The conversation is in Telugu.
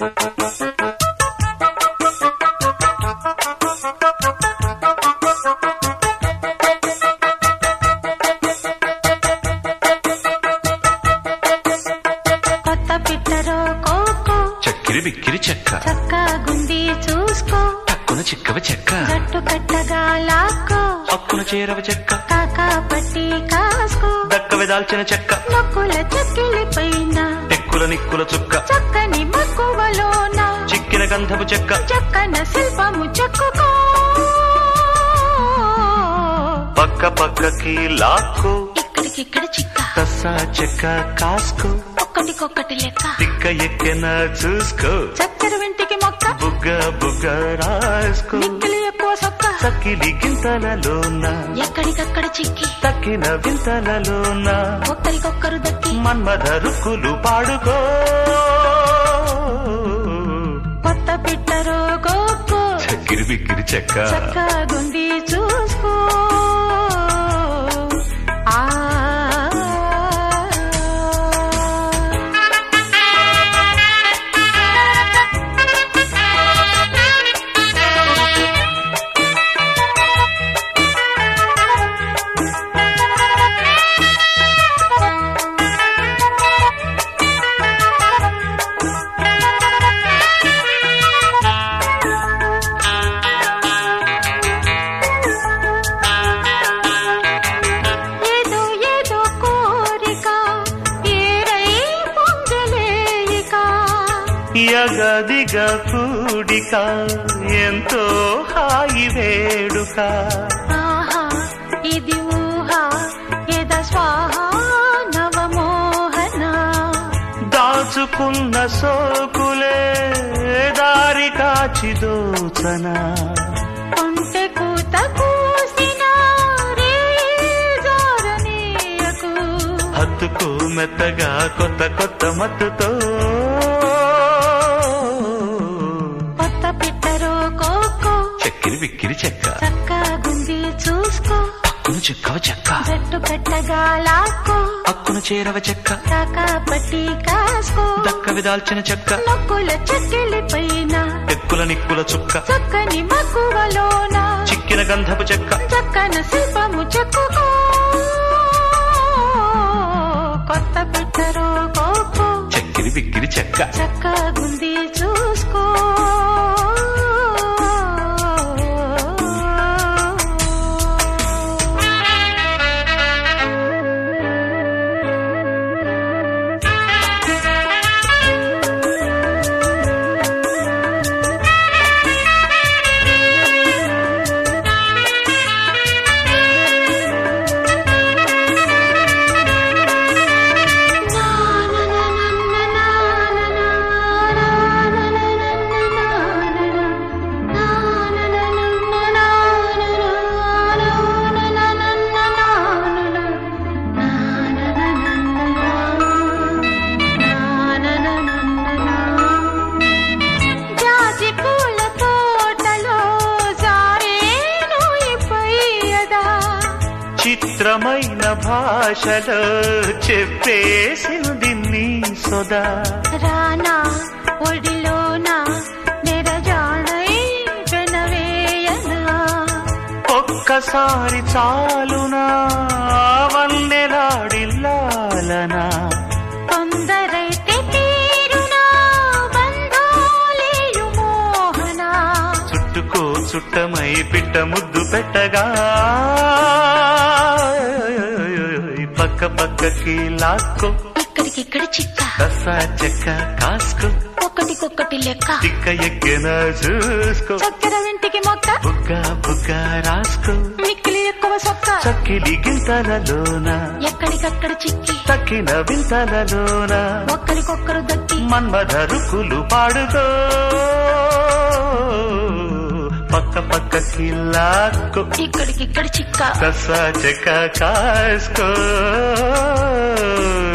చక్కిరి బిక్కిరి చెక్క చక్క గుంది చూసుకో టక్కున చిక్కవ చెక్క జట్టు కట్టగా లాక్కో హక్కున చేరవ చెక్క కాకా పట్టి కాసుకో దక్కవి దాల్చిన చెక్క నొక్కుల చెక్కిలి పైన టెక్కుల నిక్కుల చుక్క చక్కని మక్కువలోన చిక్కిన గంధపు చెక్క చక్కన శిల్పము చెక్కుకో పక్క పక్కకి లాక్కో ఇక్కడికిక్కడ చిక్క కస్సా చెక్క కాసుకో ఒక్కటికొక్కటి లెక్క తిక్క ఎక్కెన చూసుకో చక్కెర వెంటికి మొక్క బుగ్గ బుగ్గ రాసుకో నిక్కులు ఎక్కువ సొక్క సకిలి గింతలలోన ఎక్కడికక్కడ చిక్కి తక్కిన వింతలలోన ఒక్కరికొక్కరు దక్కి మన్మథ రుక్కులు పాడుకో కొత్త పిట్టరో గోక్కో చక్కిరి బిక్కిరి చెక్క చక్క గుంది చూసుకో యగదిగ కూడిక ఎంతో హాయి వేడుక ఆహా ఇది ఊహ ఎద స్వాహ నవమోహన దాచుకున్న సోకులే దారి కాచి దోచన కొంటె కూత కూసిన రేజారనీయకు హత్తుకు మెత్తగా కొత్త కొత్త మత్తుతో చక్కిరి బిక్కిరి చెక్క చక్క గుంది చూసుకో హక్కును చిక్కవ చెక్క జట్టు కట్టగా లాక్కో హక్కును చేరవ చెక్క కాకా పట్టి కాసుకో దక్కవి దాల్చిన చెక్క నొక్కుల చెక్కిలి పైన టెక్కుల నిక్కుల చుక్క చక్కని మక్కువలోన చిక్కిన గంధపు చెక్క చక్కన శిల్పము చెక్కుకో కొత్త పిట్టరో కోకో చక్కిరి బిక్కిరి చెక్క చక్క గుంది చూసుకో చిత్రమైన భాషలో చెప్పేసింది నీ సొదా రానా ఒడిలోనా నిరజాడై వెనవేయనా ఒక్కసారి చాలునా వన్నెలాడిల్లాలనా కొందరైతే తీరునా బంధాలేయు మోహనా చుట్టుకో చుట్టమై పిట్ట ముద్దు పెట్టగా పక్క పక్కకి లాక్కో ఇక్కడికిక్కడ చిక్క కసా చెక్క కాసుకో ఒక్కటికొక్కటి లెక్క తిక్క ఎక్కిన చూసుకో చక్కెర వెంటికి మొక్క బుగ్గ బుగ్గ రాసుకో మిక్కిలి ఎక్కువ సొక్క చక్కిలి గింతలలోన ఎక్కడికక్కడ చిక్కి తక్కిన వింతలలోన ఒక్కరికొక్కరు దక్కి మన్మథ రుక్కులు పాడుకో పక్క పక్కకి లాక్కో ఇక్కడికిక్కడ చిక్క కసా చెక్క కాసుకో